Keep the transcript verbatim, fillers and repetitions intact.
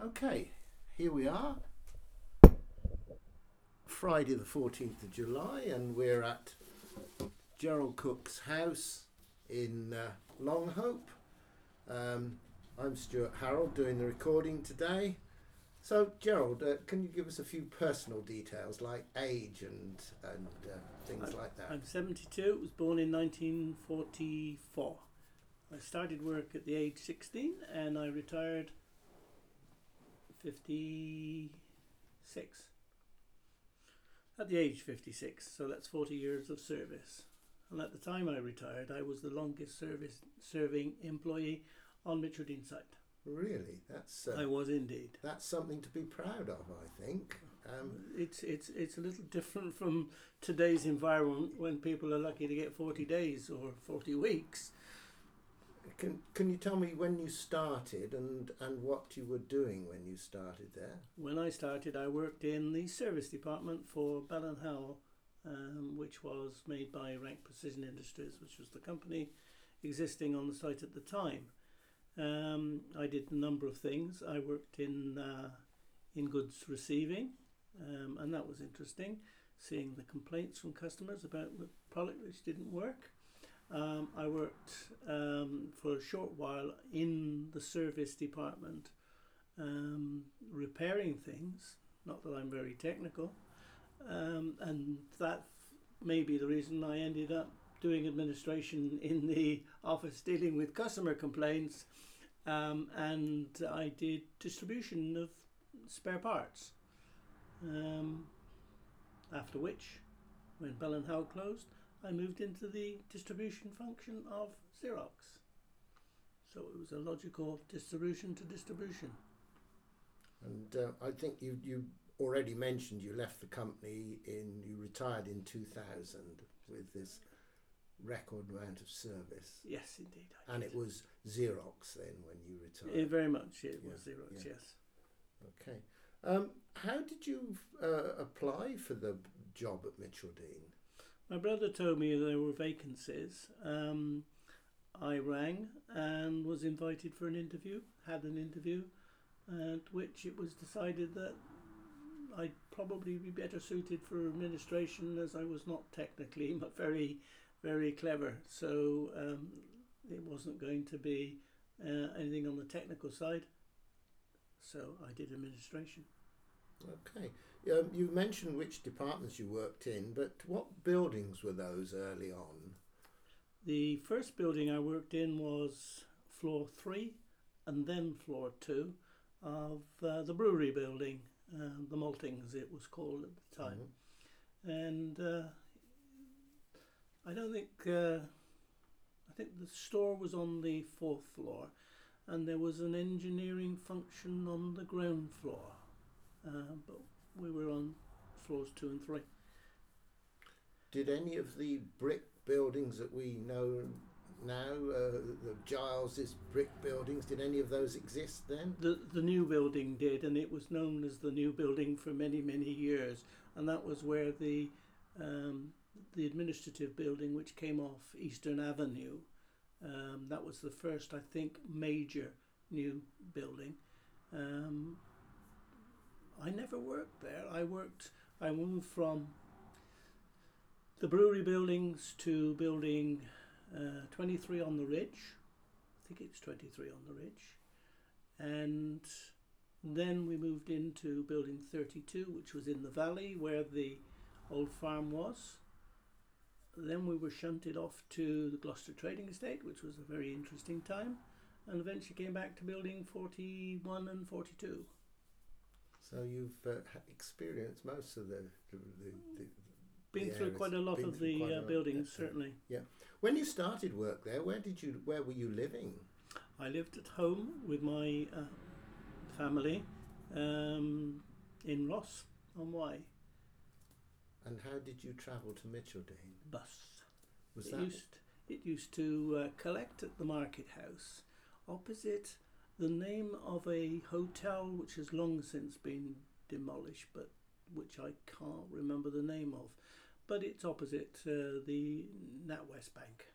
Okay, here we are, Friday the fourteenth of July, and we're at Gerald Cook's house in uh, Longhope. Um, I'm Stuart Harold doing the recording today. So, Gerald, uh, can you give us a few personal details like age and, and uh, things I'm, like that? I'm seventy-two, was born in nineteen forty-four. I started work at the age sixteen and I retired fifty-six. At the age fifty-six, so that's forty years of service. And at the time I retired, I was the longest service serving employee on Mitchell Dean site. Really, that's uh, I was indeed. that's something to be proud of, I think. Um, It's it's it's a little different from today's environment when people are lucky to get forty days or forty weeks. can can you tell me when you started and, and what you were doing when you started there? When I started, I worked in the service department for Bell and Howell, um, which was made by Rank Precision Industries, which was the company existing on the site at the time. Um, I did a number of things. I worked in uh, in goods receiving, um, and that was interesting, seeing the complaints from customers about the product which didn't work. Um, I worked um, for a short while in the service department, um, repairing things. Not that I'm very technical, um, and that may be the reason I ended up doing administration in the office dealing with customer complaints, um, and I did distribution of spare parts. Um, after which, when Bell and Howell closed, I moved into the distribution function of Xerox. So it was a logical distribution to distribution. And uh, I think you you already mentioned you left the company in you retired in two thousand with this record amount of service. Yes, indeed. I And did. it was Xerox then when you retired. Yeah, very much. It Yeah, was Xerox. yeah. Yes. Okay. Um, how did you uh, apply for the job at Mitchell Dean? My brother told me there were vacancies. Um, I rang and was invited for an interview. Had an interview, at which it was decided that I'd probably be better suited for administration, as I was not technically but very, very clever. So um, it wasn't going to be uh, anything on the technical side. So I did administration. Okay. Um, you mentioned which departments you worked in, but what buildings were those early on? The first building I worked in was floor three and then floor two of uh, the brewery building, uh, the Maltings it was called at the time. Mhm. And uh, I don't think, uh, I think the store was on the fourth floor and there was an engineering function on the ground floor, uh, but we were on floors two and three. Did any of the brick buildings that we know now, uh, the Giles's brick buildings, did any of those exist then? The the new building did, and it was known as the new building for many many years, and that was where the um, the administrative building, which came off Eastern Avenue, um, that was the first, I think, major new building. Um, I never worked there. I worked. I moved from the brewery buildings to building uh, twenty-three on the Ridge. I think it's twenty-three on the Ridge. And then we moved into building thirty-two, which was in the valley where the old farm was. Then we were shunted off to the Gloucester Trading Estate, which was a very interesting time, and eventually came back to building forty-one and forty-two. So you've uh, experienced most of the... the, the, the Been the through areas, quite a lot been of through the quite a uh, lot, buildings, yeah. certainly. Yeah. When you started work there, where did you? Where were you living? I lived at home with my uh, family um, in Ross on Wye. And how did you travel to Mitchell Dean? Bus. Was It that used it used to uh, collect at the market house, opposite the name of a hotel which has long since been demolished, but which I can't remember the name of. But it's opposite uh, the NatWest Bank.